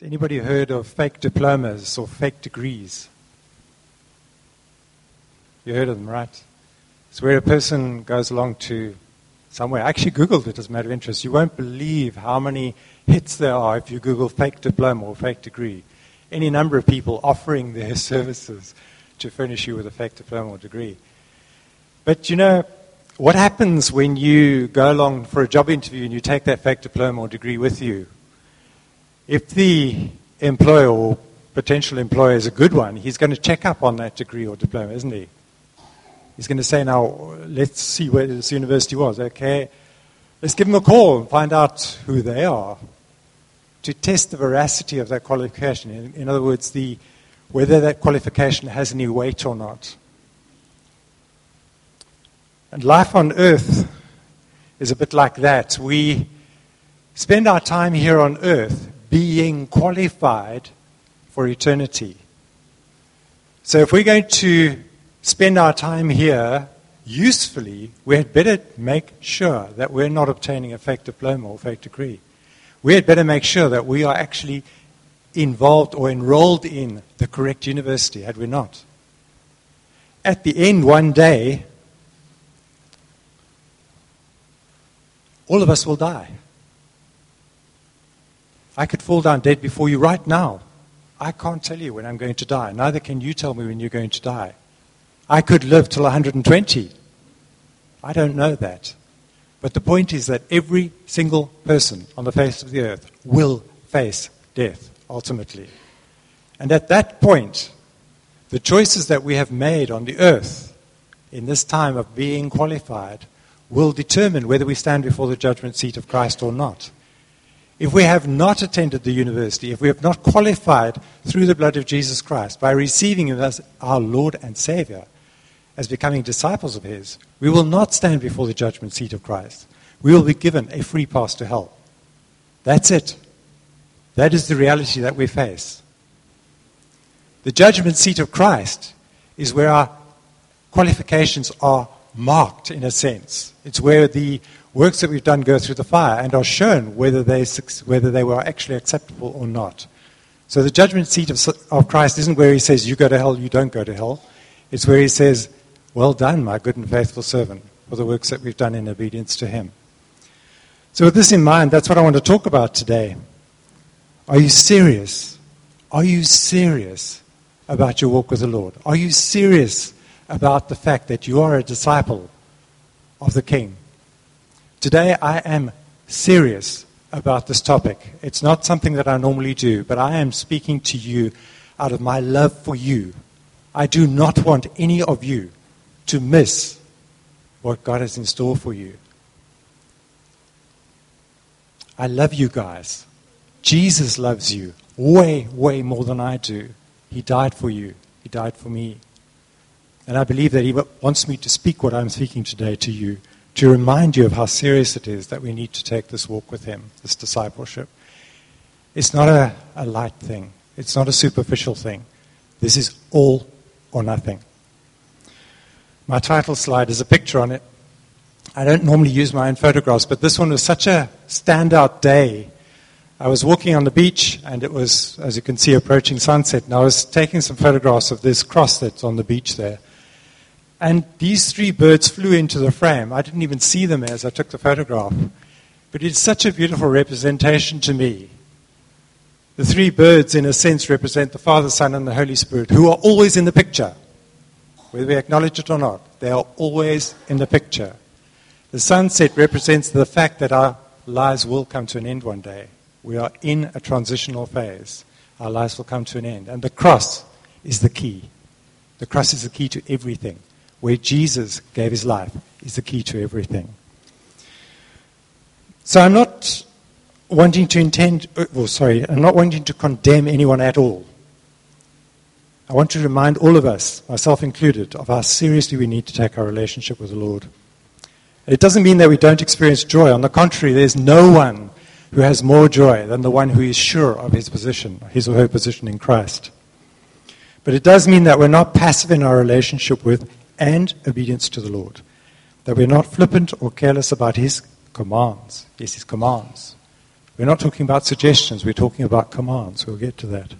Has anybody heard of fake diplomas or fake degrees? You heard of them, right? It's where a person goes along to somewhere. I actually Googled it as a matter of interest. You won't believe how many hits there are if you Google fake diploma or fake degree. Any number of people offering their services to furnish you with a fake diploma or degree. But you know, what happens when you go along for a job interview and you take that fake diploma or degree with you? If the employer or potential employer is a good one, he's going to check up on that degree or diploma, isn't he? He's going to say, now, let's see where this university was. Okay, let's give them a call and find out who they are to test the veracity of that qualification. In other words, whether that qualification has any weight or not. And life on earth is a bit like that. We spend our time here on earth being qualified for eternity. So if we're going to spend our time here usefully, we had better make sure that we're not obtaining a fake diploma or fake degree. We had better make sure that we are actually involved or enrolled in the correct university, had we not. At the end, one day, all of us will die. I could fall down dead before you right now. I can't tell you when I'm going to die. Neither can you tell me when you're going to die. I could live till 120. I don't know that. But the point is that every single person on the face of the earth will face death, ultimately. And at that point, the choices that we have made on the earth in this time of being qualified will determine whether we stand before the judgment seat of Christ or not. If we have not attended the university, if we have not qualified through the blood of Jesus Christ by receiving Him as our Lord and Savior, as becoming disciples of His, we will not stand before the judgment seat of Christ. We will be given a free pass to hell. That's it. That is the reality that we face. The judgment seat of Christ is where our qualifications are marked, in a sense. It's where the works that we've done go through the fire and are shown whether they were actually acceptable or not. So the judgment seat of Christ isn't where He says, you go to hell, you don't go to hell. It's where He says, well done, my good and faithful servant, for the works that we've done in obedience to Him. So with this in mind, that's what I want to talk about today. Are you serious? Are you serious about your walk with the Lord? Are you serious about the fact that you are a disciple of the King? Today I am serious about this topic. It's not something that I normally do, but I am speaking to you out of my love for you. I do not want any of you to miss what God has in store for you. I love you guys. Jesus loves you way, way more than I do. He died for you. He died for me. And I believe that He wants me to speak what I'm speaking today to you, to remind you of how serious it is that we need to take this walk with Him, this discipleship. It's not a light thing. It's not a superficial thing. This is all or nothing. My title slide is a picture on it. I don't normally use my own photographs, but this one was such a standout day. I was walking on the beach, and it was, as you can see, approaching sunset, and I was taking some photographs of this cross that's on the beach there. And these three birds flew into the frame. I didn't even see them as I took the photograph. But it's such a beautiful representation to me. The three birds, in a sense, represent the Father, Son, and the Holy Spirit, who are always in the picture. Whether we acknowledge it or not, they are always in the picture. The sunset represents the fact that our lives will come to an end one day. We are in a transitional phase. Our lives will come to an end. And the cross is the key. The cross is the key to everything. Where Jesus gave His life is the key to everything. So I'm not wanting to condemn anyone at all. I want to remind all of us, myself included, of how seriously we need to take our relationship with the Lord. It doesn't mean that we don't experience joy. On the contrary, there's no one who has more joy than the one who is sure of his position, his or her position in Christ. But it does mean that we're not passive in our relationship with and obedience to the Lord. That we're not flippant or careless about His commands. Yes, His commands. We're not talking about suggestions, we're talking about commands. We'll get to that.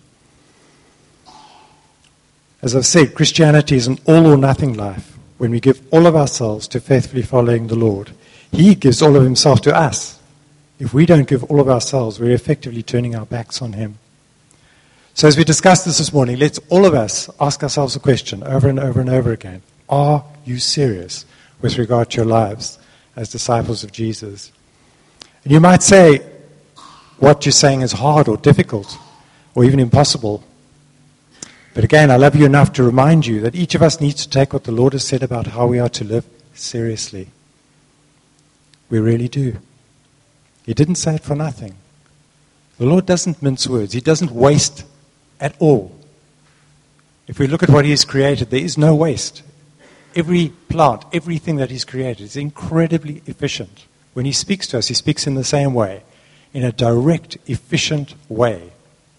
As I've said, Christianity is an all or nothing life. When we give all of ourselves to faithfully following the Lord, He gives all of Himself to us. If we don't give all of ourselves, we're effectively turning our backs on Him. So as we discussed this morning, let's all of us ask ourselves a question over and over and over again. Are you serious with regard to your lives as disciples of Jesus? And you might say, what you're saying is hard or difficult or even impossible. But again, I love you enough to remind you that each of us needs to take what the Lord has said about how we are to live seriously. We really do. He didn't say it for nothing. The Lord doesn't mince words. He doesn't waste at all. If we look at what He has created, there is no waste. Every plant, everything that He's created is incredibly efficient. When He speaks to us, He speaks in the same way, in a direct, efficient way.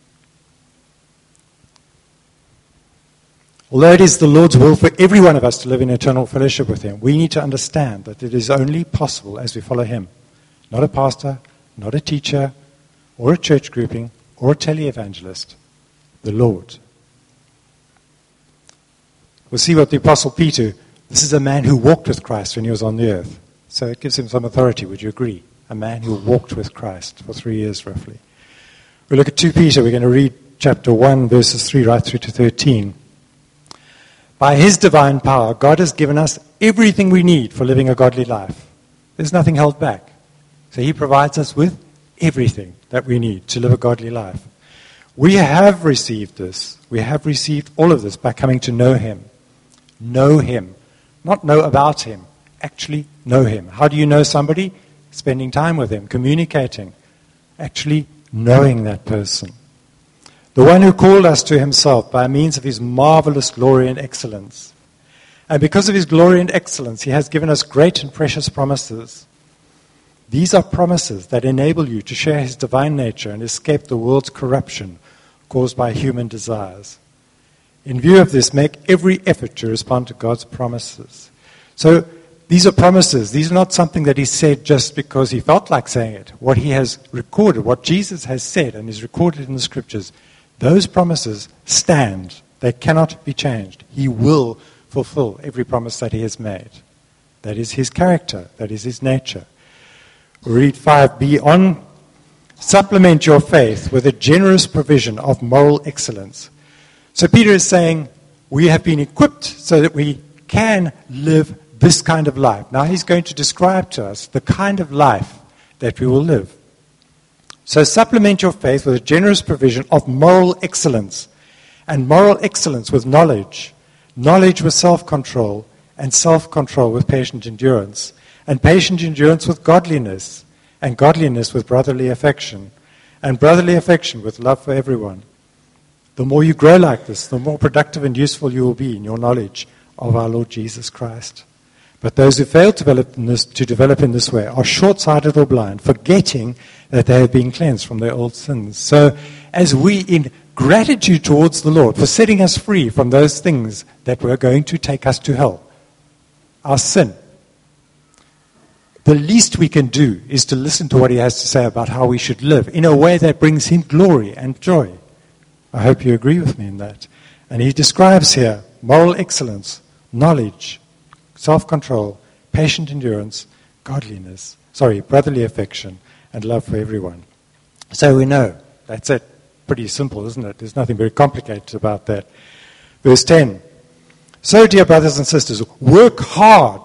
Although it is the Lord's will for every one of us to live in eternal fellowship with Him, we need to understand that it is only possible as we follow Him. Not a pastor, not a teacher, or a church grouping, or a televangelist. The Lord. We'll see what the Apostle Peter, this is a man who walked with Christ when he was on the earth. So it gives him some authority, would you agree? A man who walked with Christ for 3 years roughly. We look at 2 Peter, we're going to read chapter 1, verses 3 right through to 13. By His divine power, God has given us everything we need for living a godly life. There's nothing held back. So He provides us with everything that we need to live a godly life. We have received this. We have received all of this by coming to know Him. Know Him. Not know about Him. Actually know Him. How do you know somebody? Spending time with Him, communicating. Actually knowing that person. The one who called us to Himself by means of His marvelous glory and excellence. And because of His glory and excellence, He has given us great and precious promises. These are promises that enable you to share His divine nature and escape the world's corruption caused by human desires. In view of this, make every effort to respond to God's promises. So these are promises. These are not something that He said just because He felt like saying it. What He has recorded, what Jesus has said and is recorded in the Scriptures, those promises stand. They cannot be changed. He will fulfill every promise that He has made. That is His character. That is His nature. We read 5b on. Supplement your faith with a generous provision of moral excellence. So Peter is saying we have been equipped so that we can live this kind of life. Now he's going to describe to us the kind of life that we will live. So supplement your faith with a generous provision of moral excellence, and moral excellence with knowledge, knowledge with self-control, and self-control with patient endurance, and patient endurance with godliness, and godliness with brotherly affection, and brotherly affection with love for everyone. The more you grow like this, the more productive and useful you will be in your knowledge of our Lord Jesus Christ. But those who fail to develop in this way are short-sighted or blind, forgetting that they have been cleansed from their old sins. So as we, in gratitude towards the Lord for setting us free from those things that were going to take us to hell, our sin, the least we can do is to listen to what He has to say about how we should live in a way that brings Him glory and joy. I hope you agree with me in that. And He describes here moral excellence, knowledge, self-control, patient endurance, brotherly affection, and love for everyone. So we know, that's it. Pretty simple, isn't it? There's nothing very complicated about that. Verse 10. So, dear brothers and sisters, work hard.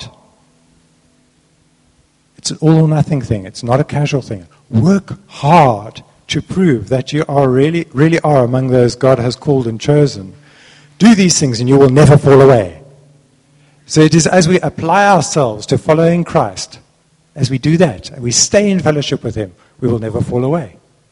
It's an all or nothing thing. It's not a casual thing. Work hard to prove that you are really are among those God has called and chosen. Do these things and you will never fall away. So it is as we apply ourselves to following Christ, as we do that, and we stay in fellowship with Him, we will never fall away.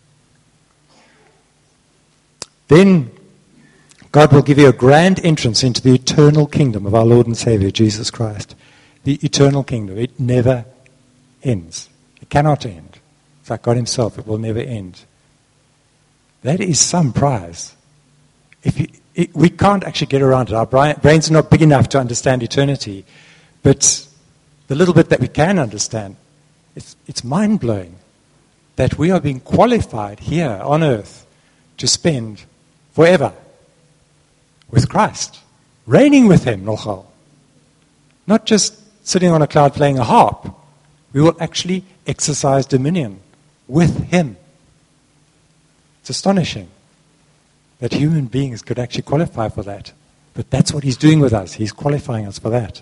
Then God will give you a grand entrance into the eternal kingdom of our Lord and Savior, Jesus Christ. The eternal kingdom. It never ends. It cannot end. It's like God Himself. It will never end. That is some prize. We can't actually get around it. Our brains are not big enough to understand eternity. But the little bit that we can understand, it's mind-blowing. that we are being qualified here on earth to spend forever with Christ, reigning with him, nochal. Not just sitting on a cloud playing a harp. We will actually exercise dominion with him. It's astonishing that human beings could actually qualify for that. But that's what he's doing with us. He's qualifying us for that.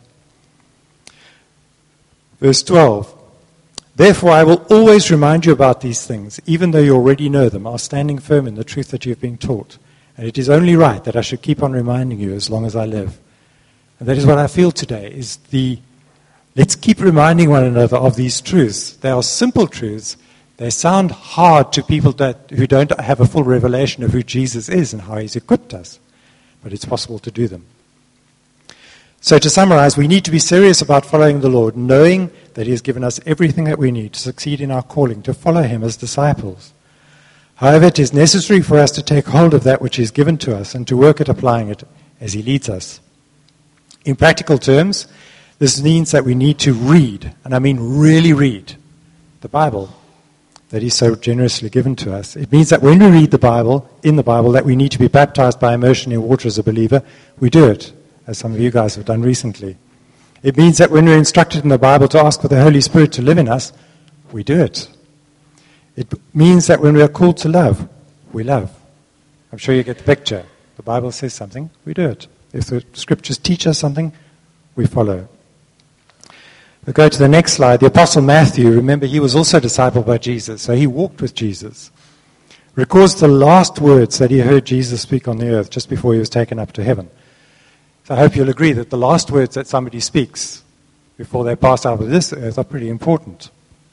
Verse 12. Therefore I will always remind you about these things, even though you already know them, are standing firm in the truth that you have been taught. And it is only right that I should keep on reminding you as long as I live. And that is what I feel today, is let's keep reminding one another of these truths. They are simple truths. They sound hard to people who don't have a full revelation of who Jesus is and how he's equipped us. But it's possible to do them. So to summarize, we need to be serious about following the Lord, knowing that he has given us everything that we need to succeed in our calling, to follow him as disciples. However, it is necessary for us to take hold of that which is given to us and to work at applying it as he leads us. In practical terms, this means that we need to read, and I mean really read, the Bible that he's so generously given to us. It means that when we read the Bible, that we need to be baptized by immersion in water as a believer. We do it, as some of you guys have done recently. It means that when we're instructed in the Bible to ask for the Holy Spirit to live in us, we do it. It means that when we are called to love, we love. I'm sure you get the picture. The Bible says something, we do it. If the scriptures teach us something, we follow. We'll go to the next slide. The Apostle Matthew, remember, he was also discipled by Jesus, so he walked with Jesus. Records the last words that he heard Jesus speak on the earth just before he was taken up to heaven. So I hope you'll agree that the last words that somebody speaks before they pass out of this earth are pretty important.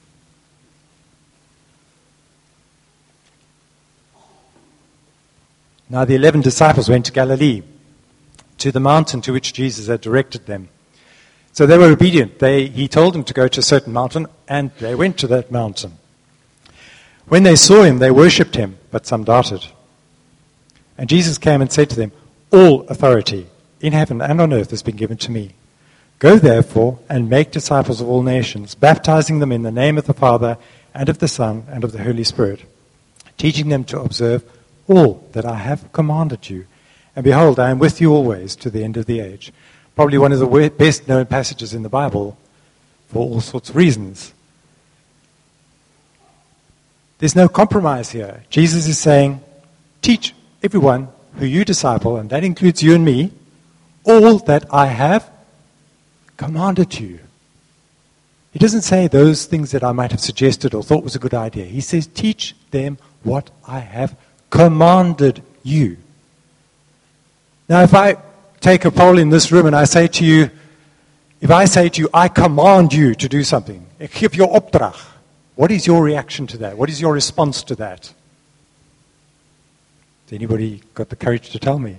Now the 11 disciples went to Galilee, to the mountain to which Jesus had directed them. So they were obedient. He told them to go to a certain mountain, and they went to that mountain. When they saw him, they worshipped him, but some doubted. And Jesus came and said to them, all authority in heaven and on earth has been given to me. Go therefore and make disciples of all nations, baptizing them in the name of the Father and of the Son and of the Holy Spirit, teaching them to observe all that I have commanded you. And behold, I am with you always to the end of the age. Probably one of the best known passages in the Bible for all sorts of reasons. There's no compromise here. Jesus is saying, teach everyone who you disciple, and that includes you and me, all that I have commanded you. He doesn't say those things that I might have suggested or thought was a good idea. He says, teach them what I have commanded you. Now, if I take a poll in this room and I say to you, I command you to do something, ek gee jou opdrag, what is your reaction to that? What is your response to that? Has anybody got the courage to tell me?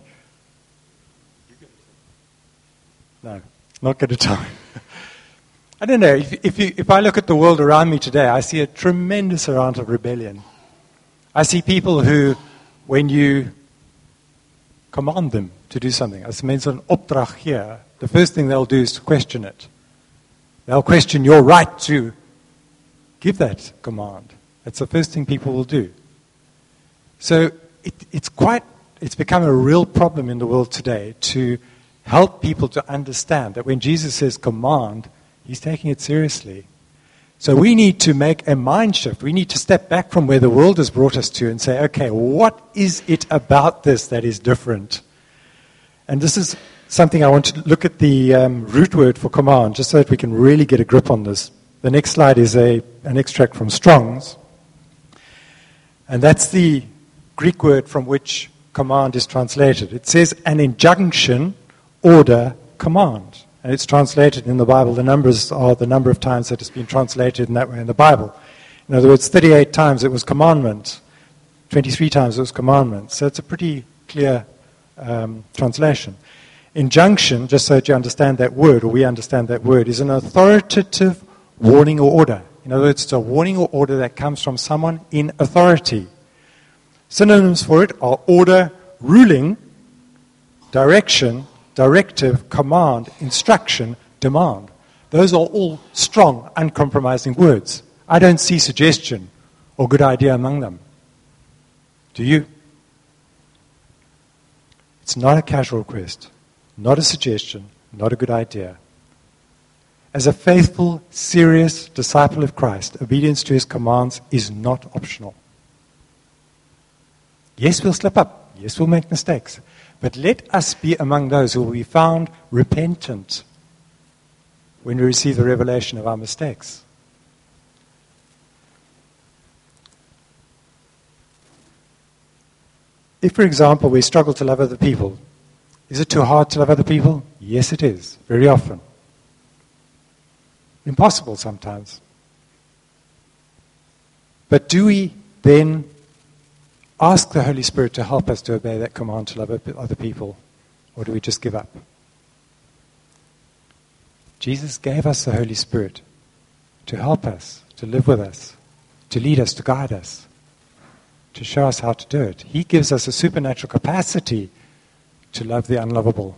No, not going to tell me. I don't know. If I look at the world around me today, I see a tremendous amount of rebellion. I see people who, when you command them to do something, as means an opdrag here, the first thing they'll do is to question it. They'll question your right to give that command. That's the first thing people will do. So it's become a real problem in the world today to help people to understand that when Jesus says command, he's taking it seriously. So we need to make a mind shift. We need to step back from where the world has brought us to and say, okay, what is it about this that is different? And this is something I want to look at the root word for command, just so that we can really get a grip on this. The next slide is an extract from Strong's. And that's the Greek word from which command is translated. It says an injunction, order, command. And it's translated in the Bible. The numbers are the number of times that it's been translated in that way in the Bible. In other words, 38 times it was commandment. 23 times it was commandment. So it's a pretty clear translation. Injunction, just so that you understand that word, or we understand that word, is an authoritative warning or order. In other words, it's a warning or order that comes from someone in authority. Synonyms for it are order, ruling, direction, directive, command, instruction, demand. Those are all strong, uncompromising words. I don't see suggestion or good idea among them? Do you? It's not a casual request, not a suggestion, not a good idea. As a faithful, serious disciple of Christ, obedience to his commands is not optional. Yes, we'll slip up. Yes, we'll make mistakes. But let us be among those who will be found repentant when we receive the revelation of our mistakes. If, for example, we struggle to love other people, is it too hard to love other people? Yes, it is, very often. Impossible sometimes. But do we then ask the Holy Spirit to help us to obey that command to love other people, or do we just give up? Jesus gave us the Holy Spirit to help us, to live with us, to lead us, to guide us, to show us how to do it. He gives us a supernatural capacity to love the unlovable.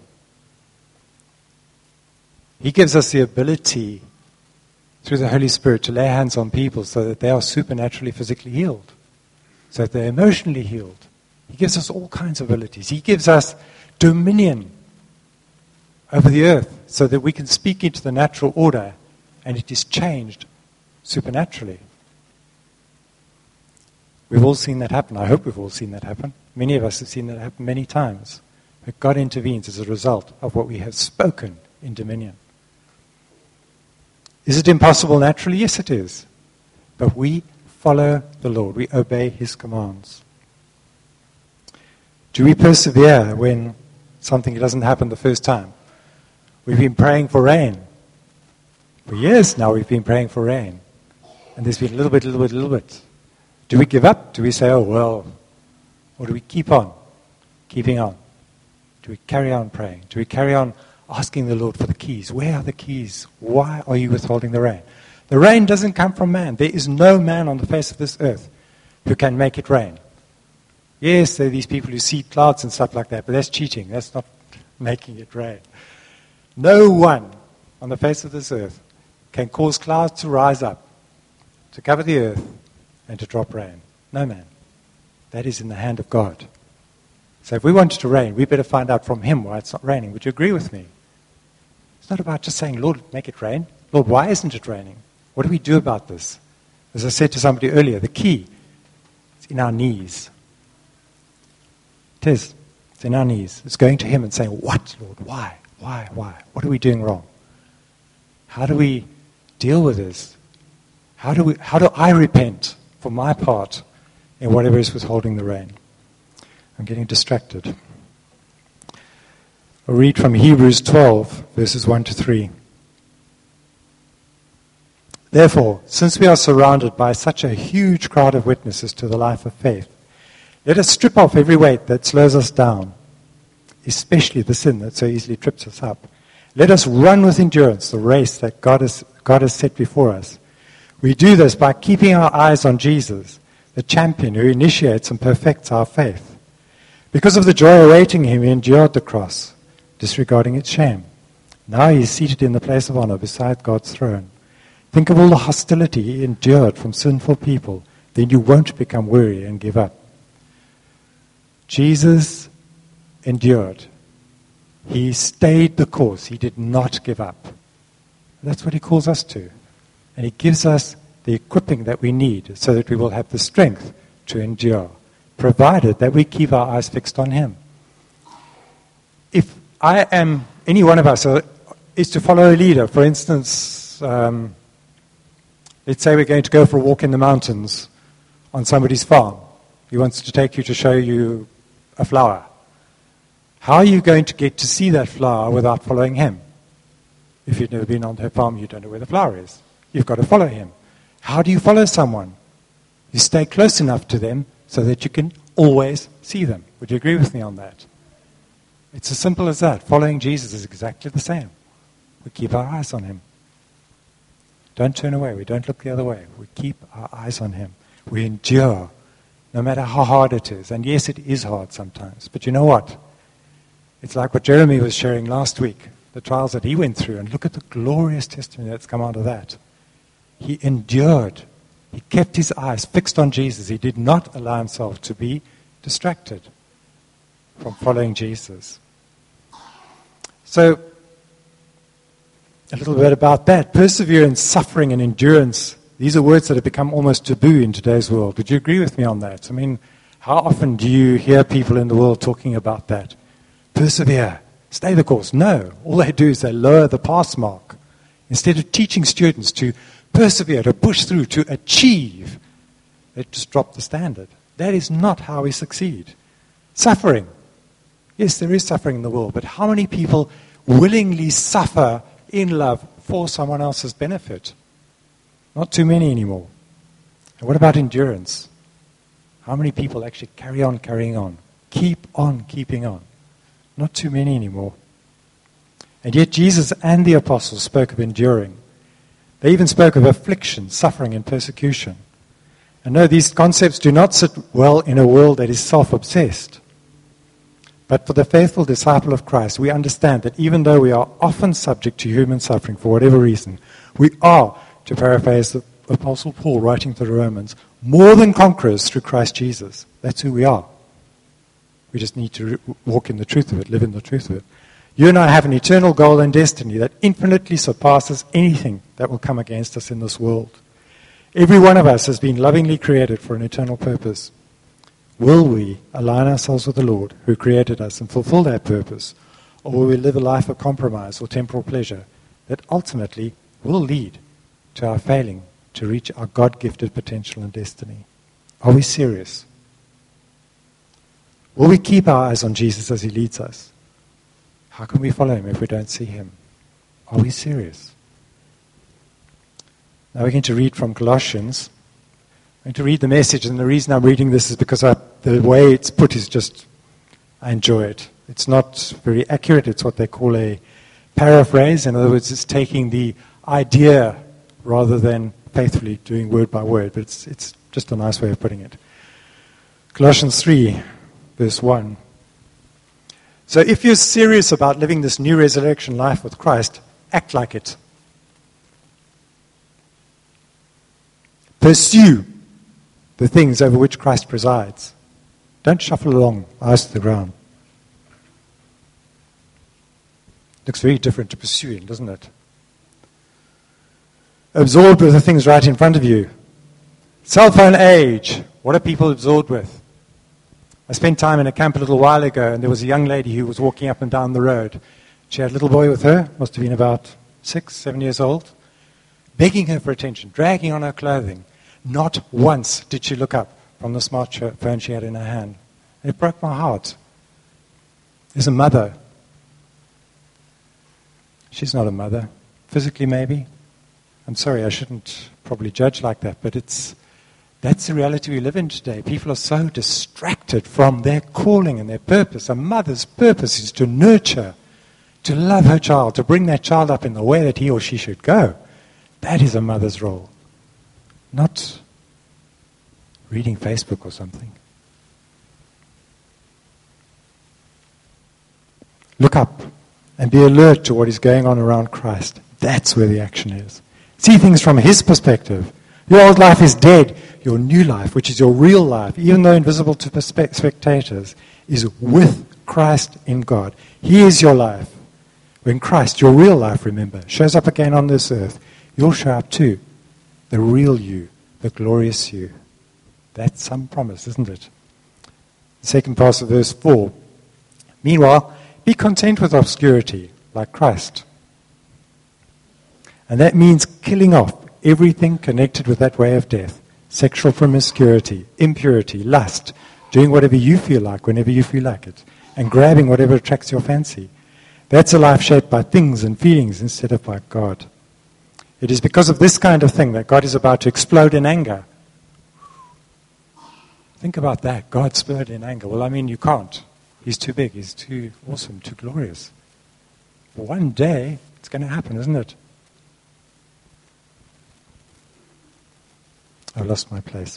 He gives us the ability through the Holy Spirit to lay hands on people so that they are supernaturally physically healed, so that they're emotionally healed. He gives us all kinds of abilities. He gives us dominion over the earth so that we can speak into the natural order and it is changed supernaturally. We've all seen that happen. I hope we've all seen that happen. Many of us have seen that happen many times. But God intervenes as a result of what we have spoken in dominion. Is it impossible naturally? Yes, it is. But we follow the Lord. We obey his commands. Do we persevere when something doesn't happen the first time? We've been praying for rain. For years now we've been praying for rain. And there's been a little bit. Do we give up? Do we say, oh, well, or do we keep on, keeping on? Do we carry on praying? Do we carry on asking the Lord for the keys? Where are the keys? Why are you withholding the rain? The rain doesn't come from man. There is no man on the face of this earth who can make it rain. Yes, there are these people who see clouds and stuff like that, but that's cheating. That's not making it rain. No one on the face of this earth can cause clouds to rise up, to cover the earth, and to drop rain. No man. That is in the hand of God. So if we want it to rain, we better find out from him why it's not raining. Would you agree with me? It's not about just saying, Lord, make it rain. Lord, why isn't it raining? What do we do about this? As I said to somebody earlier, the key is in our knees. It is. It's in our knees. It's going to him and saying, what, Lord? Why? Why? What are we doing wrong? How do we deal with this? How do I repent for my part in whatever is withholding the rain? I'm getting distracted. I'll read from Hebrews 12, verses 1 to 3. Therefore, since we are surrounded by such a huge crowd of witnesses to the life of faith, let us strip off every weight that slows us down, especially the sin that so easily trips us up. Let us run with endurance the race that God has set before us. We do this by keeping our eyes on Jesus, the champion who initiates and perfects our faith. Because of the joy awaiting him, he endured the cross, disregarding its shame. Now he is seated in the place of honor beside God's throne. Think of all the hostility he endured from sinful people. Then you won't become weary and give up. Jesus endured. He stayed the course. He did not give up. That's what he calls us to. And he gives us the equipping that we need so that we will have the strength to endure, provided that we keep our eyes fixed on him. If I am, any one of us is to follow a leader, for instance, let's say we're going to go for a walk in the mountains on somebody's farm. He wants to take you to show you a flower. How are you going to get to see that flower without following him? If you've never been on her farm, you don't know where the flower is. You've got to follow him. How do you follow someone? You stay close enough to them so that you can always see them. Would you agree with me on that? It's as simple as that. Following Jesus is exactly the same. We keep our eyes on him. Don't turn away. We don't look the other way. We keep our eyes on him. We endure, no matter how hard it is. And yes, it is hard sometimes. But you know what? It's like what Jeremy was sharing last week, the trials that he went through. And look at the glorious testimony that's come out of that. He endured He kept his eyes fixed on Jesus. He did not allow himself to be distracted from following Jesus. So, a little bit about that. Perseverance, suffering, and endurance. These are words that have become almost taboo in today's world. Would you agree with me on that? I mean, how often do you hear people in the world talking about that? Persevere. Stay the course. No. All they do is they lower the pass mark. Instead of teaching students to persevere, to push through, to achieve, they just drop the standard. That is not how we succeed. Suffering. Yes, there is suffering in the world, but how many people willingly suffer in love for someone else's benefit? Not too many anymore. And what about endurance? How many people actually carry on carrying on? Keep on keeping on. Not too many anymore. And yet Jesus and the apostles spoke of enduring. They even spoke of affliction, suffering, and persecution. And no, these concepts do not sit well in a world that is self-obsessed. But for the faithful disciple of Christ, we understand that even though we are often subject to human suffering for whatever reason, we are, to paraphrase the Apostle Paul writing to the Romans, more than conquerors through Christ Jesus. That's who we are. We just need to walk in the truth of it, live in the truth of it. You and I have an eternal goal and destiny that infinitely surpasses anything that will come against us in this world. Every one of us has been lovingly created for an eternal purpose. Will we align ourselves with the Lord who created us and fulfill that purpose? Or will we live a life of compromise or temporal pleasure that ultimately will lead to our failing to reach our God-gifted potential and destiny? Are we serious? Will we keep our eyes on Jesus as he leads us? How can we follow him if we don't see him? Are we serious? Now we're going to read from Colossians. I'm going to read the message, and the reason I'm reading this is because the way it's put is just, I enjoy it. It's not very accurate. It's what they call a paraphrase. In other words, it's taking the idea rather than faithfully doing word by word, but it's just a nice way of putting it. Colossians 3, verse 1. So if you're serious about living this new resurrection life with Christ, act like it. Pursue the things over which Christ presides. Don't shuffle along, eyes to the ground. Looks very different to pursuing, doesn't it? Absorbed with the things right in front of you. Cell phone age. What are people absorbed with? I spent time in a camp a little while ago, and there was a young lady who was walking up and down the road. She had a little boy with her, must have been about 6, 7 years old, begging her for attention, dragging on her clothing. Not once did she look up from the smartphone she had in her hand. It broke my heart. As a mother, she's not a mother, physically maybe. I'm sorry, I shouldn't probably judge like that, but that's the reality we live in today. People are so distracted from their calling and their purpose. A mother's purpose is to nurture, to love her child, to bring that child up in the way that he or she should go. That is a mother's role. Not reading Facebook or something. Look up and be alert to what is going on around Christ. That's where the action is. See things from his perspective. Your old life is dead. Your new life, which is your real life, even though invisible to spectators, is with Christ in God. He is your life. When Christ, your real life, remember, shows up again on this earth, you'll show up too. The real you, the glorious you. That's some promise, isn't it? The second part of verse 4. Meanwhile, be content with obscurity, like Christ. And that means killing off everything connected with that way of death. Sexual promiscuity, impurity, lust, doing whatever you feel like whenever you feel like it, and grabbing whatever attracts your fancy. That's a life shaped by things and feelings instead of by God. It is because of this kind of thing that God is about to explode in anger. Think about that. God exploded in anger. Well, I mean, you can't. He's too big. He's too awesome, too glorious. But one day, it's going to happen, isn't it? I lost my place.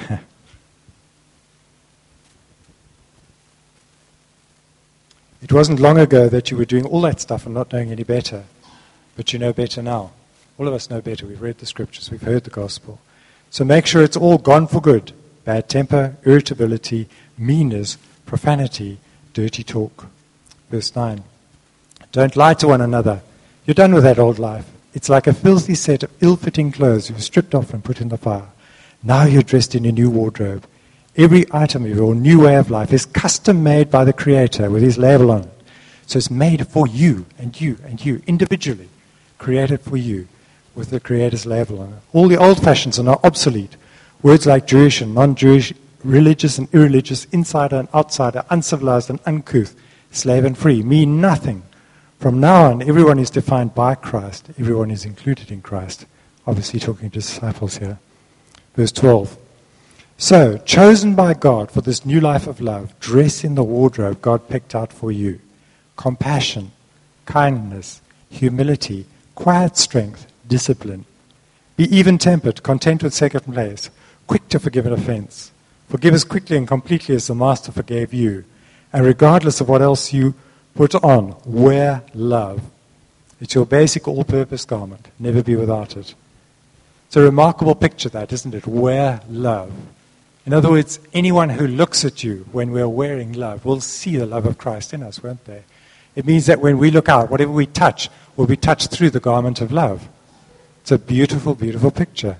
It wasn't long ago that you were doing all that stuff and not knowing any better. But you know better now. All of us know better. We've read the scriptures. We've heard the gospel. So make sure it's all gone for good. Bad temper, irritability, meanness, profanity, dirty talk. Verse 9. Don't lie to one another. You're done with that old life. It's like a filthy set of ill-fitting clothes you've stripped off and put in the fire. Now you're dressed in a new wardrobe. Every item of your new way of life is custom-made by the Creator with His label on it. So it's made for you and you and you, individually. Created for you with the Creator's label on it. All the old fashions are now obsolete. Words like Jewish and non-Jewish, religious and irreligious, insider and outsider, uncivilized and uncouth, slave and free, mean nothing. From now on, everyone is defined by Christ. Everyone is included in Christ. Obviously talking to disciples here. Verse 12. So, chosen by God for this new life of love, dress in the wardrobe God picked out for you. Compassion, kindness, humility, quiet strength, discipline. Be even-tempered, content with second place, quick to forgive an offense. Forgive as quickly and completely as the Master forgave you. And regardless of what else you put on, wear love. It's your basic all-purpose garment. Never be without it. It's a remarkable picture, that, isn't it? Wear love. In other words, anyone who looks at you when we're wearing love will see the love of Christ in us, won't they? It means that when we look out, whatever we touch will be touched through the garment of love. It's a beautiful, beautiful picture.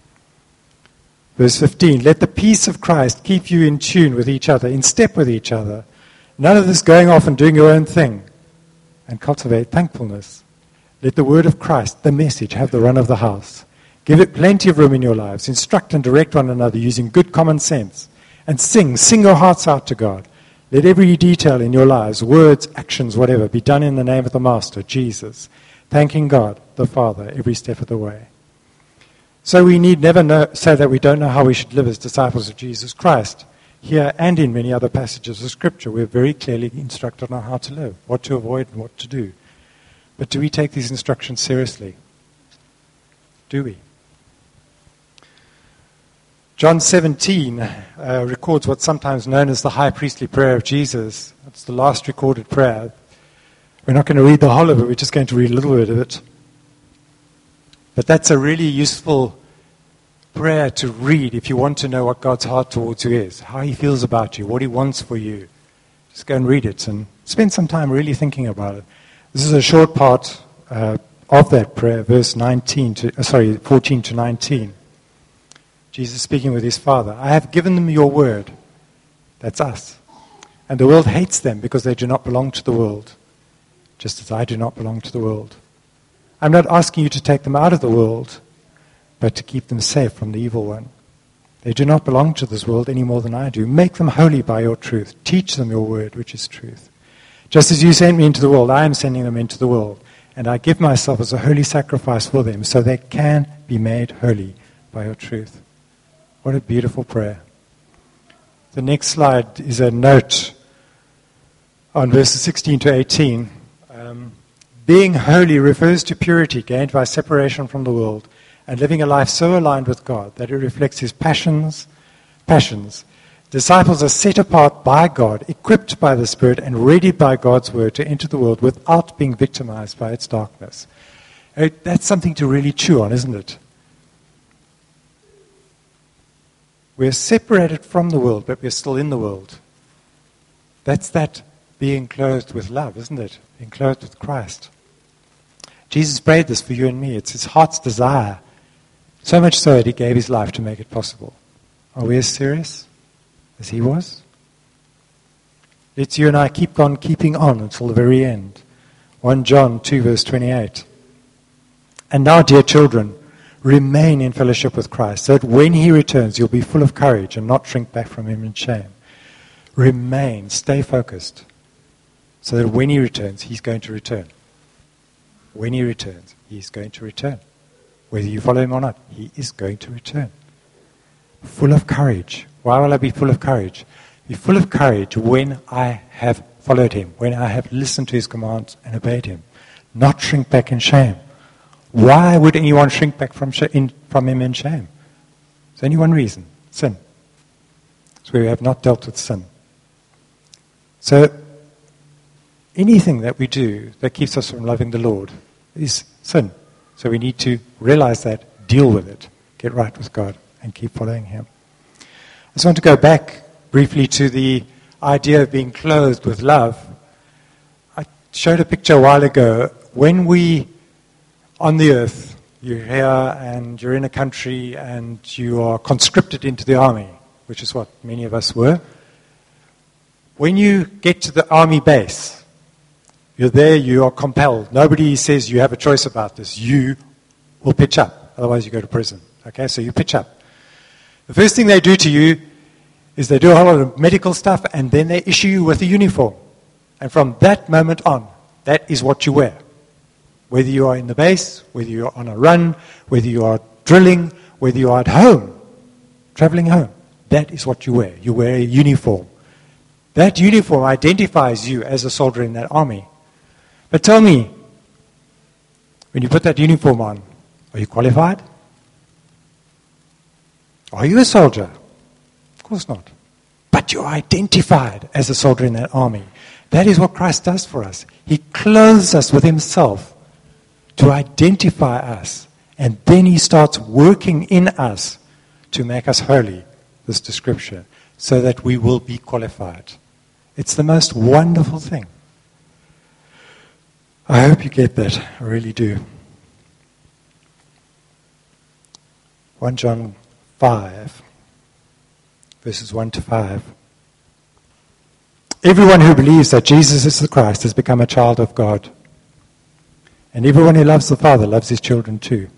Verse 15, let the peace of Christ keep you in tune with each other, in step with each other. None of this going off and doing your own thing. And cultivate thankfulness. Let the word of Christ, the message, have the run of the house. Give it plenty of room in your lives. Instruct and direct one another using good common sense. And sing your hearts out to God. Let every detail in your lives, words, actions, whatever, be done in the name of the Master, Jesus, thanking God, the Father, every step of the way. So we need never say that we don't know how we should live as disciples of Jesus Christ. Here and in many other passages of Scripture, we're very clearly instructed on how to live, what to avoid and what to do. But do we take these instructions seriously? Do we? John 17 records what's sometimes known as the high priestly prayer of Jesus. It's the last recorded prayer. We're not going to read the whole of it, we're just going to read a little bit of it. But that's a really useful prayer to read if you want to know what God's heart towards you is, how He feels about you, what He wants for you. Just go and read it and spend some time really thinking about it. This is a short part of that prayer, verse 14 to 19. Jesus speaking with His Father. I have given them your word. That's us. And the world hates them because they do not belong to the world, just as I do not belong to the world. I'm not asking you to take them out of the world, but to keep them safe from the evil one. They do not belong to this world any more than I do. Make them holy by your truth. Teach them your word, which is truth. Just as you sent me into the world, I am sending them into the world. And I give myself as a holy sacrifice for them, so they can be made holy by your truth. What a beautiful prayer. The next slide is a note on verses 16 to 18. Being holy refers to purity gained by separation from the world and living a life so aligned with God that it reflects His passions. Disciples are set apart by God, equipped by the Spirit, and ready by God's word to enter the world without being victimized by its darkness. That's something to really chew on, isn't it? We're separated from the world, but we're still in the world. That's that being clothed with love, isn't it? Being clothed with Christ. Jesus prayed this for you and me. It's His heart's desire. So much so that He gave His life to make it possible. Are we as serious as He was? Let's you and I keep on keeping on until the very end. 1 John 2 verse 28. And now, dear children, remain in fellowship with Christ, so that when He returns, you'll be full of courage and not shrink back from Him in shame. Remain, stay focused, so that when He returns, He's going to return. When He returns, He's going to return. Whether you follow Him or not, He is going to return. Full of courage. Why will I be full of courage? Be full of courage when I have followed Him, when I have listened to His commands and obeyed Him. Not shrink back in shame. Why would anyone shrink back from Him in shame? There's only one reason: sin. So we have not dealt with sin. So anything that we do that keeps us from loving the Lord is sin. So we need to realize that, deal with it, get right with God. and keep following him. I just want to go back briefly to the idea of being clothed with love. I showed a picture a while ago. When we, on the earth, you're here and you're in a country and you are conscripted into the army, which is what many of us were. When you get to the army base, you're there, you are compelled. Nobody says you have a choice about this. You will pitch up, otherwise you go to prison. Okay, so you pitch up. The first thing they do to you is they do a whole lot of medical stuff and then they issue you with a uniform. And from that moment on, that is what you wear. Whether you are in the base, whether you are on a run, whether you are drilling, whether you are at home, traveling home, that is what you wear. You wear a uniform. That uniform identifies you as a soldier in that army. But tell me, when you put that uniform on, are you qualified? Are you a soldier? Of course not. But you're identified as a soldier in that army. That is what Christ does for us. He clothes us with himself to identify us. And then he starts working in us to make us holy, this description, so that we will be qualified. It's the most wonderful thing. I hope you get that. I really do. 1 John 5, verses 1 to 5. Everyone who believes that Jesus is the Christ has become a child of God. And everyone who loves the Father loves his children too.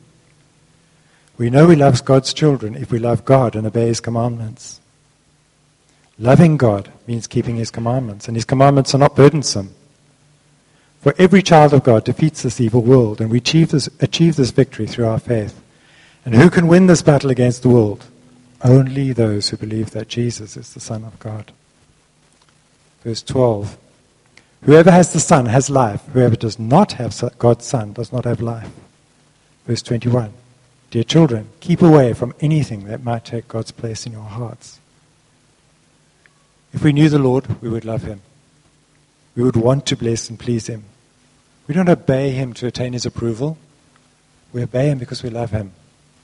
We know he loves God's children if we love God and obey his commandments. Loving God means keeping his commandments, and his commandments are not burdensome. For every child of God defeats this evil world, and we achieve this victory through our faith. And who can win this battle against the world? Only those who believe that Jesus is the Son of God. Verse 12. Whoever has the Son has life. Whoever does not have God's Son does not have life. Verse 21. Dear children, keep away from anything that might take God's place in your hearts. If we knew the Lord, we would love him. We would want to bless and please him. We don't obey him to attain his approval. We obey him because we love him.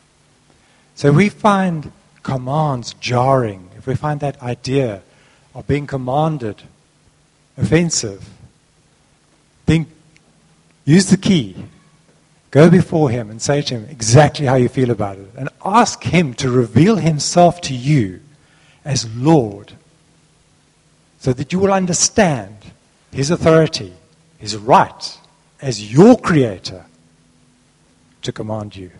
So we find commands jarring, if we find that idea of being commanded offensive, then use the key. Go before him and say to him exactly how you feel about it. And ask him to reveal himself to you as Lord, so that you will understand his authority, his right as your creator to command you.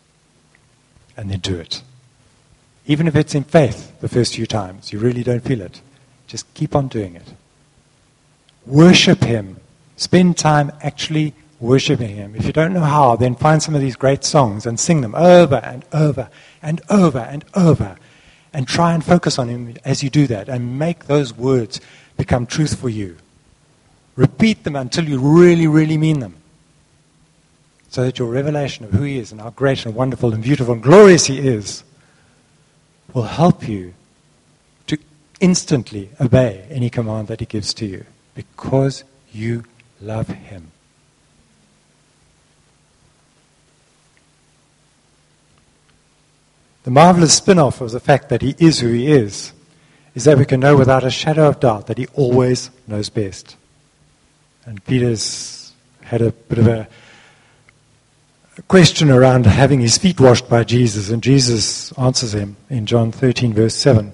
And then do it. Even if it's in faith the first few times, you really don't feel it. Just keep on doing it. Worship him. Spend time actually worshiping him. If you don't know how, then find some of these great songs and sing them over and over and over and over. And try and focus on him as you do that. And make those words become truth for you. Repeat them until you really, really mean them. So that your revelation of who he is and how great and wonderful and beautiful and glorious he is will help you to instantly obey any command that he gives to you because you love him. The marvelous spin-off of the fact that he is who he is that we can know without a shadow of doubt that he always knows best. And Peter's had a bit of a question around having his feet washed by Jesus, and Jesus answers him in John 13, verse 7.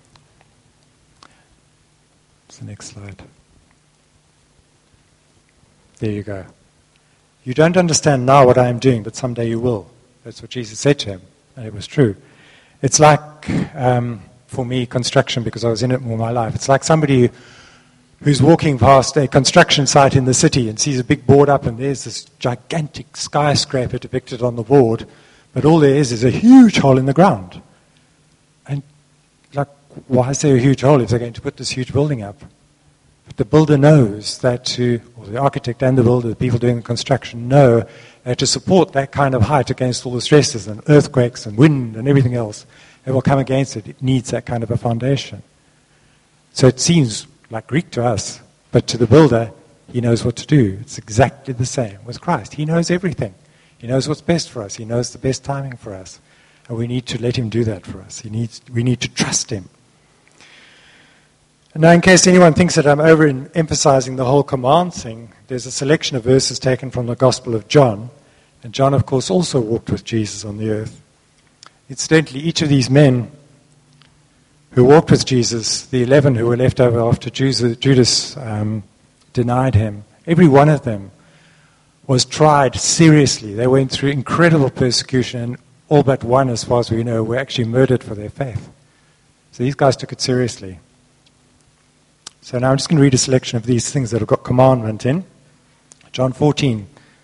What's the next slide? There you go. You don't understand now what I am doing, but someday you will. That's what Jesus said to him, and it was true. It's like, for me, construction, because I was in it all my life. It's like somebody who's walking past a construction site in the city and sees a big board up, and there's this gigantic skyscraper depicted on the board, but all there is a huge hole in the ground. And like, why is there a huge hole if they're going to put this huge building up? But the builder knows that or the architect and the builder, the people doing the construction, know that to support that kind of height against all the stresses and earthquakes and wind and everything else that will come against it, it needs that kind of a foundation. So it seems like Greek to us, but to the builder, he knows what to do. It's exactly the same with Christ. He knows everything. He knows what's best for us. He knows the best timing for us. And we need to let him do that for us. We need to trust him. And now, in case anyone thinks that I'm overemphasizing the whole command thing, there's a selection of verses taken from the Gospel of John. And John, of course, also walked with Jesus on the earth. Incidentally, each of these men who walked with Jesus, the 11 who were left over after Judas denied him, every one of them was tried seriously. They went through incredible persecution, and all but one, as far as we know, were actually murdered for their faith. So these guys took it seriously. So now I'm just going to read a selection of these things that have got commandment in. John 14,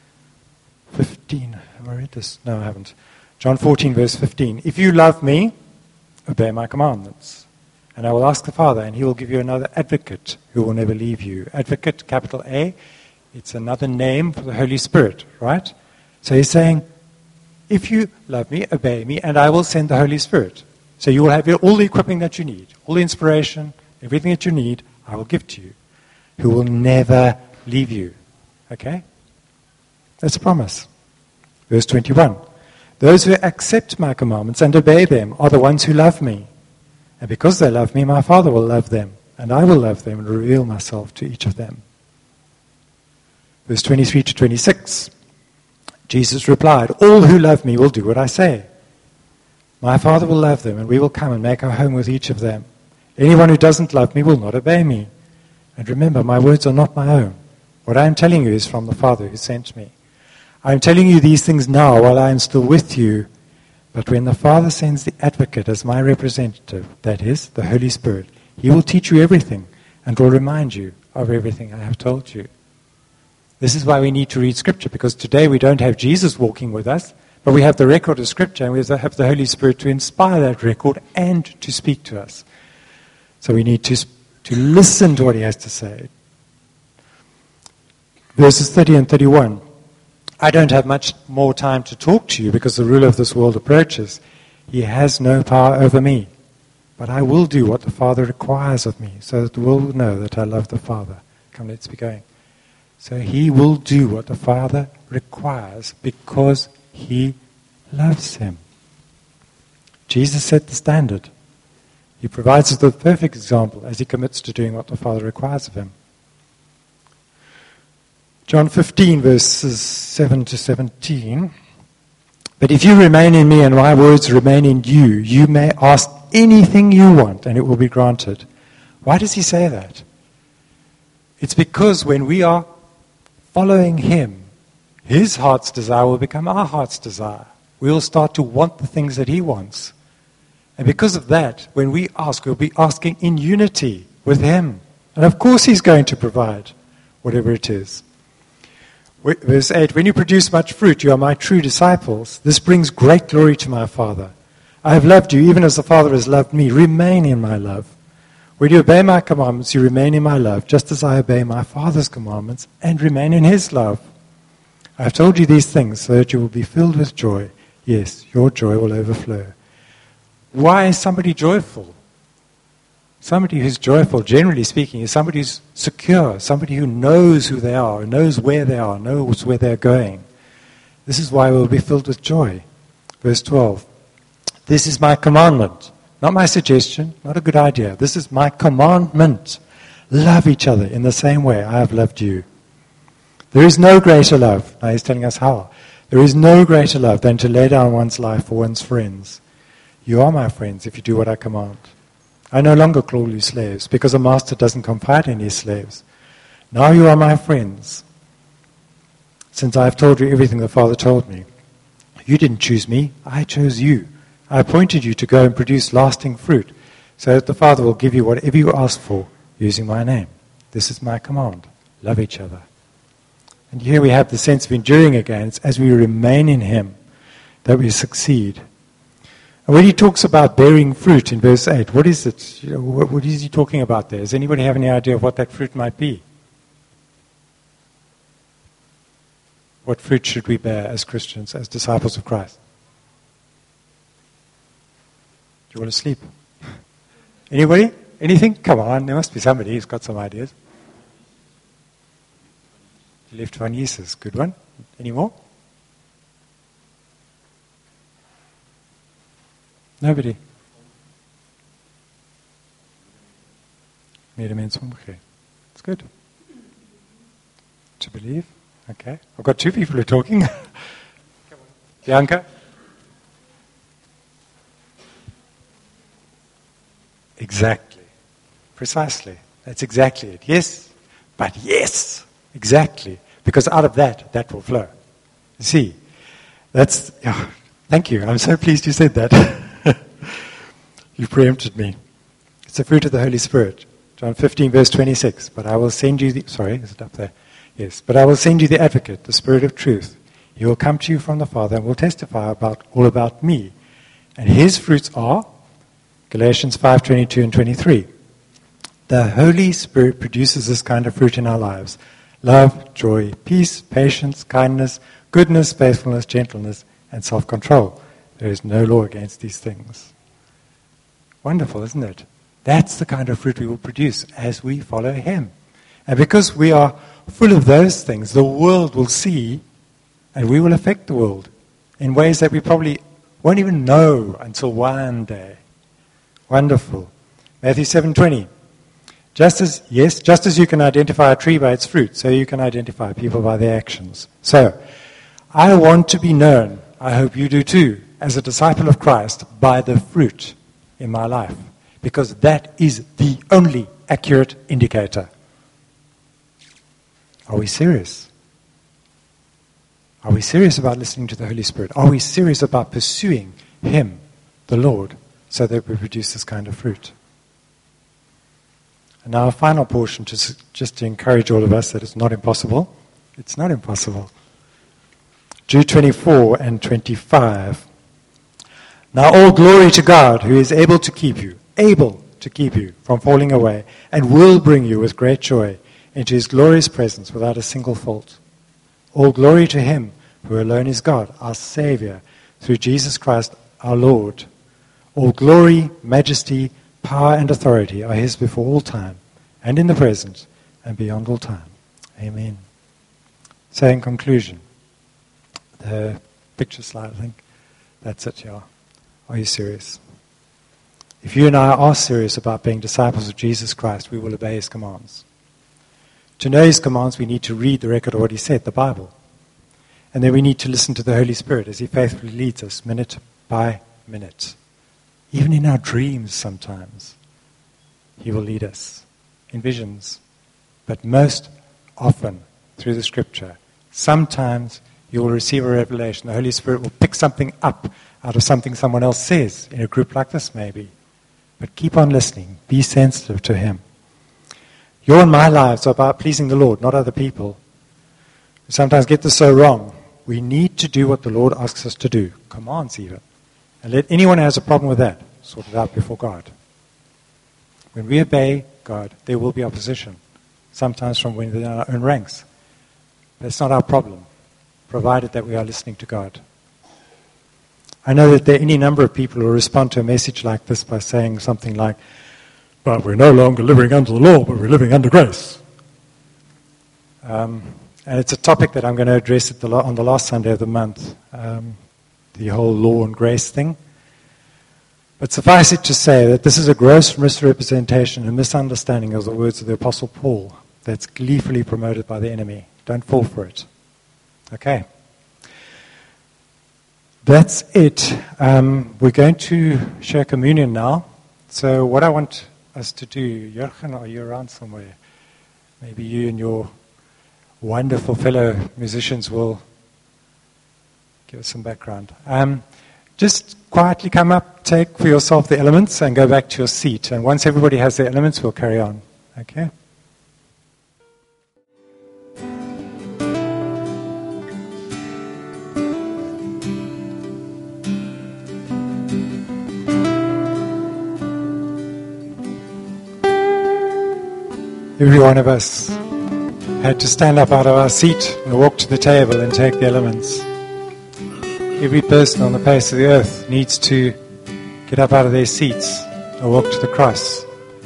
15. Have I read this? No, I haven't. John 14, verse 15. If you love me, obey my commandments. And I will ask the Father, and he will give you another advocate who will never leave you. Advocate, capital A, it's another name for the Holy Spirit, right? So he's saying, if you love me, obey me, and I will send the Holy Spirit. So you will have all the equipping that you need, all the inspiration, everything that you need, I will give to you, who will never leave you. Okay? That's a promise. Verse 21. Those who accept my commandments and obey them are the ones who love me. And because they love me, my Father will love them, and I will love them and reveal myself to each of them. Verse 23 to 26. Jesus replied, all who love me will do what I say. My Father will love them, and we will come and make our home with each of them. Anyone who doesn't love me will not obey me. And remember, my words are not my own. What I am telling you is from the Father who sent me. I am telling you these things now while I am still with you. But when the Father sends the advocate as my representative, that is, the Holy Spirit, he will teach you everything and will remind you of everything I have told you. This is why we need to read Scripture, because today we don't have Jesus walking with us, but we have the record of Scripture, and we have the Holy Spirit to inspire that record and to speak to us. So we need to listen to what he has to say. Verses 30 and 31. I don't have much more time to talk to you because the ruler of this world approaches. He has no power over me. But I will do what the Father requires of me, so that the world will know that I love the Father. Come, let's be going. So he will do what the Father requires because he loves him. Jesus set the standard. He provides us the perfect example as he commits to doing what the Father requires of him. John 15, verses 7 to 17. But if you remain in me and my words remain in you, you may ask anything you want and it will be granted. Why does he say that? It's because when we are following him, his heart's desire will become our heart's desire. We will start to want the things that he wants. And because of that, when we ask, we'll be asking in unity with him. And of course he's going to provide whatever it is. Verse 8, when you produce much fruit, you are my true disciples. This brings great glory to my Father. I have loved you even as the Father has loved me. Remain in my love. When you obey my commandments, you remain in my love, just as I obey my Father's commandments and remain in his love. I have told you these things so that you will be filled with joy. Yes, your joy will overflow. Why is somebody joyful? Somebody who's joyful, generally speaking, is somebody who's secure, somebody who knows who they are, knows where they are, knows where they're going. This is why we'll be filled with joy. Verse 12. This is my commandment, not my suggestion, not a good idea. This is my commandment. Love each other in the same way I have loved you. There is no greater love. Now he's telling us how. There is no greater love than to lay down one's life for one's friends. You are my friends if you do what I command. I no longer call you slaves, because a master doesn't confide in his slaves. Now you are my friends, since I have told you everything the Father told me. You didn't choose me, I chose you. I appointed you to go and produce lasting fruit, so that the Father will give you whatever you ask for, using my name. This is my command. Love each other. And here we have the sense of enduring again. It's as we remain in him that we succeed. And when he talks about bearing fruit in verse 8, what is it? What is he talking about there? Does anybody have any idea of what that fruit might be? What fruit should we bear as Christians, as disciples of Christ? Do you want to sleep? Anybody? Anything? Come on, there must be somebody who's got some ideas. You left Van Yesus. Good one. Any more? Nobody. Meer mense omgee. It's good. To believe. Okay. I've got two people who are talking. Bianca? Exactly. Precisely. That's exactly it. Yes, but yes. Exactly. Because out of that will flow. You see, that's... Oh, thank you. I'm so pleased you said that. You preempted me. It's the fruit of the Holy Spirit. John 15, verse 26. But I will send you the... Sorry, is it up there? Yes. But I will send you the advocate, the Spirit of truth. He will come to you from the Father and will testify all about me. And his fruits are... Galatians 5:22 and 23. The Holy Spirit produces this kind of fruit in our lives. Love, joy, peace, patience, kindness, goodness, faithfulness, gentleness, and self-control. There is no law against these things. Wonderful, isn't it? That's the kind of fruit we will produce as we follow Him. And because we are full of those things, the world will see, and we will affect the world in ways that we probably won't even know until one day. Wonderful. Matthew 7:20. Just as you can identify a tree by its fruit, so you can identify people by their actions. So, I want to be known, I hope you do too, as a disciple of Christ by the fruit in my life. Because that is the only accurate indicator. Are we serious? Are we serious about listening to the Holy Spirit? Are we serious about pursuing Him, the Lord, so that we produce this kind of fruit? And now a final portion, just to encourage all of us that it's not impossible. It's not impossible. Jude 24 and 25. Now all glory to God, who is able to keep you from falling away, and will bring you with great joy into His glorious presence without a single fault. All glory to Him, who alone is God, our Savior, through Jesus Christ our Lord. All glory, majesty, power and authority are His before all time, and in the present, and beyond all time. Amen. So in conclusion, the picture slide, I think, that's it, yeah. Are you serious? If you and I are serious about being disciples of Jesus Christ, we will obey His commands. To know His commands, we need to read the record of what He said, the Bible. And then we need to listen to the Holy Spirit as He faithfully leads us minute by minute. Even in our dreams sometimes, He will lead us in visions. But most often through the Scripture, sometimes you will receive a revelation. The Holy Spirit will pick something up out of something someone else says, in a group like this maybe. But keep on listening. Be sensitive to Him. Your and my lives are about pleasing the Lord, not other people. We sometimes get this so wrong. We need to do what the Lord asks us to do, commands even. And let anyone who has a problem with that sort it out before God. When we obey God, there will be opposition, sometimes from within our own ranks. But it's not our problem, provided that we are listening to God. I know that there are any number of people who respond to a message like this by saying something like, but we're no longer living under the law, but we're living under grace. And it's a topic that I'm going to address on the last Sunday of the month, the whole law and grace thing. But suffice it to say that this is a gross misrepresentation and misunderstanding of the words of the Apostle Paul that's gleefully promoted by the enemy. Don't fall for it. Okay. That's it. We're going to share communion now. So what I want us to do, Jurgen, are you around somewhere? Maybe you and your wonderful fellow musicians will give us some background. Just quietly come up, take for yourself the elements, and go back to your seat. And once everybody has their elements, we'll carry on. Okay? Every one of us had to stand up out of our seat and walk to the table and take the elements. Every person on the face of the earth needs to get up out of their seats and walk to the cross.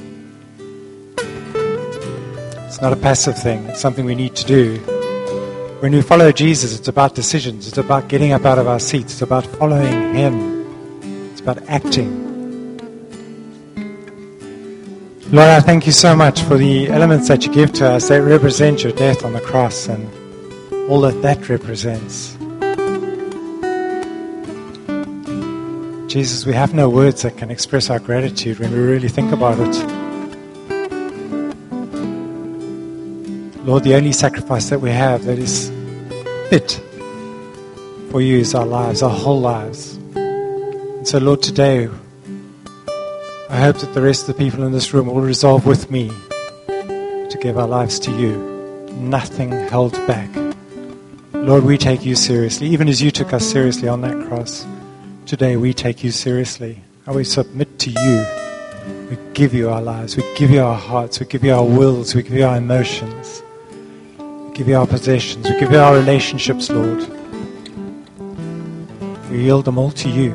It's not a passive thing. It's something we need to do. When we follow Jesus, it's about decisions. It's about getting up out of our seats. It's about following Him. It's It's about acting. Lord, I thank you so much for the elements that you give to us that represent your death on the cross and all that that represents. Jesus, we have no words that can express our gratitude when we really think about it. Lord, the only sacrifice that we have that is fit for you is our lives, our whole lives. And so, Lord, today, I hope that the rest of the people in this room will resolve with me to give our lives to you. Nothing held back. Lord, we take you seriously, even as you took us seriously on that cross. Today we take you seriously and we submit to you. We give you our lives, we give you our hearts, we give you our wills, we give you our emotions, we give you our possessions, we give you our relationships, Lord. We yield them all to you.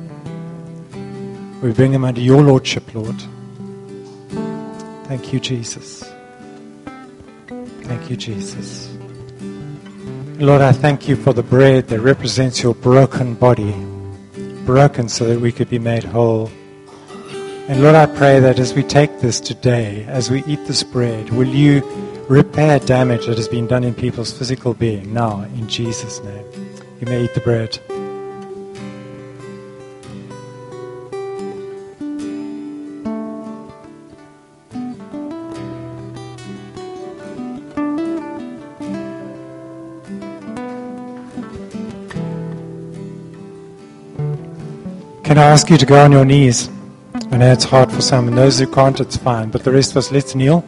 We bring them under your lordship, Lord. Thank you, Jesus. Thank you, Jesus. Lord, I thank you for the bread that represents your broken body. Broken so that we could be made whole. And Lord, I pray that as we take this today, as we eat this bread, will you repair damage that has been done in people's physical being now, in Jesus' name. You may eat the bread. Can I ask you to go on your knees? I know it's hard for some, and those who can't, it's fine. But the rest of us, let's kneel.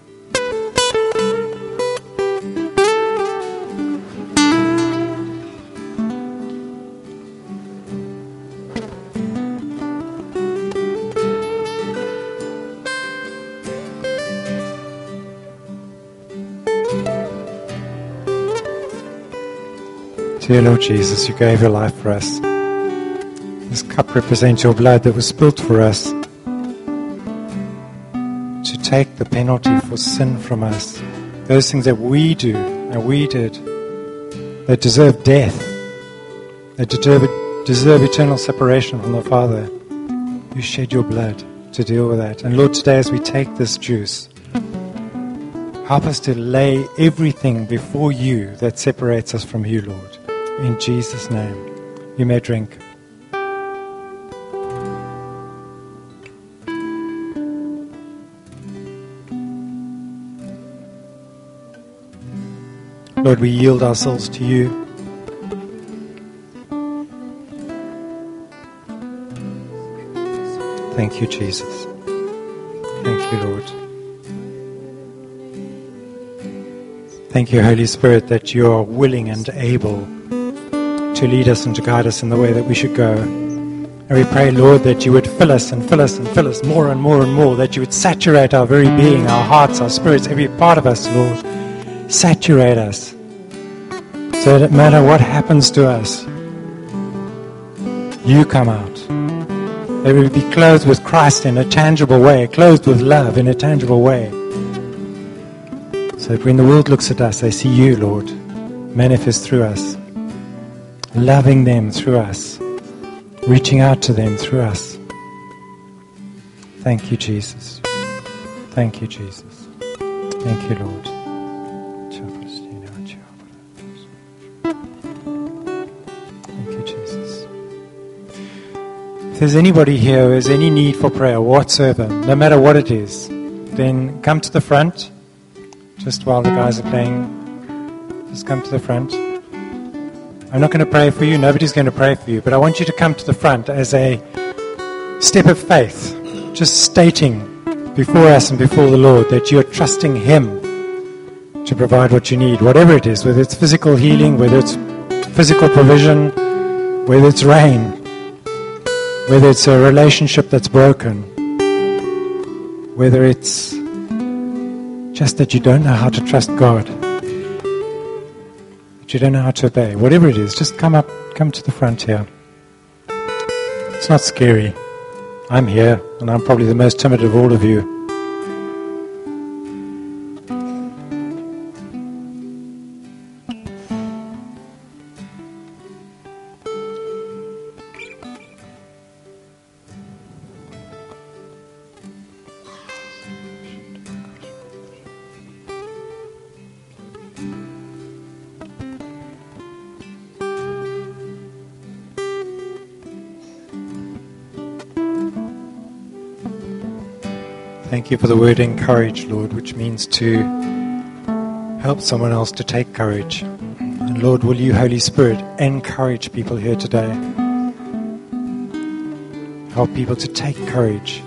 Dear Lord Jesus, you gave your life for us. This cup represents your blood that was spilled for us to take the penalty for sin from us. Those things that we do and we did that deserve death, that deserve eternal separation from the Father. You shed your blood to deal with that. And Lord, today as we take this juice, help us to lay everything before you that separates us from you, Lord. In Jesus' name, you may drink. Lord, we yield ourselves to you. Thank you, Jesus. Thank you, Lord. Thank you, Holy Spirit, that you are willing and able to lead us and to guide us in the way that we should go. And we pray, Lord, that you would fill us and fill us and fill us more and more and more, that you would saturate our very being, our hearts, our spirits, every part of us, Lord. Saturate us so that no matter what happens to us, you come out. That we would be clothed with Christ in a tangible way, clothed with love in a tangible way. So that when the world looks at us, they see you, Lord, manifest through us, loving them through us, reaching out to them through us. Thank you, Jesus. Thank you, Jesus. Thank you, Lord. Thank you, Jesus. If there's anybody here who has any need for prayer whatsoever, no matter what it is, then come to the front. Just while the guys are playing, just come to the front. I'm not going to pray for you. Nobody's going to pray for you. But I want you to come to the front as a step of faith, just stating before us and before the Lord that you're trusting Him to provide what you need, whatever it is, whether it's physical healing, whether it's physical provision, whether it's rain, whether it's a relationship that's broken, whether it's just that you don't know how to trust God, that you don't know how to obey, whatever it is, just come to the front here. It's not scary. I'm here, and I'm probably the most timid of all of you. Thank you for the word encourage, Lord, which means to help someone else to take courage. And Lord, will you, Holy Spirit, encourage people here today? Help people to take courage.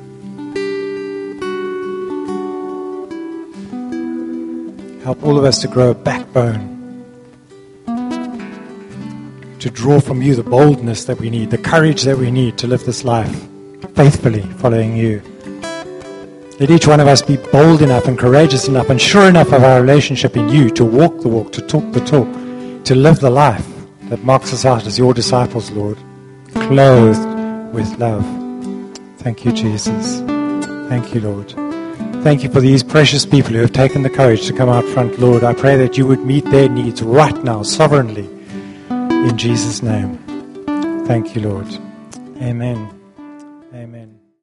Help all of us to grow a backbone, to draw from you the boldness that we need, the courage that we need to live this life faithfully following you. Let each one of us be bold enough and courageous enough and sure enough of our relationship in you to walk the walk, to talk the talk, to live the life that marks us out as your disciples, Lord, clothed with love. Thank you, Jesus. Thank you, Lord. Thank you for these precious people who have taken the courage to come out front, Lord. I pray that you would meet their needs right now, sovereignly, in Jesus' name. Thank you, Lord. Amen. Amen.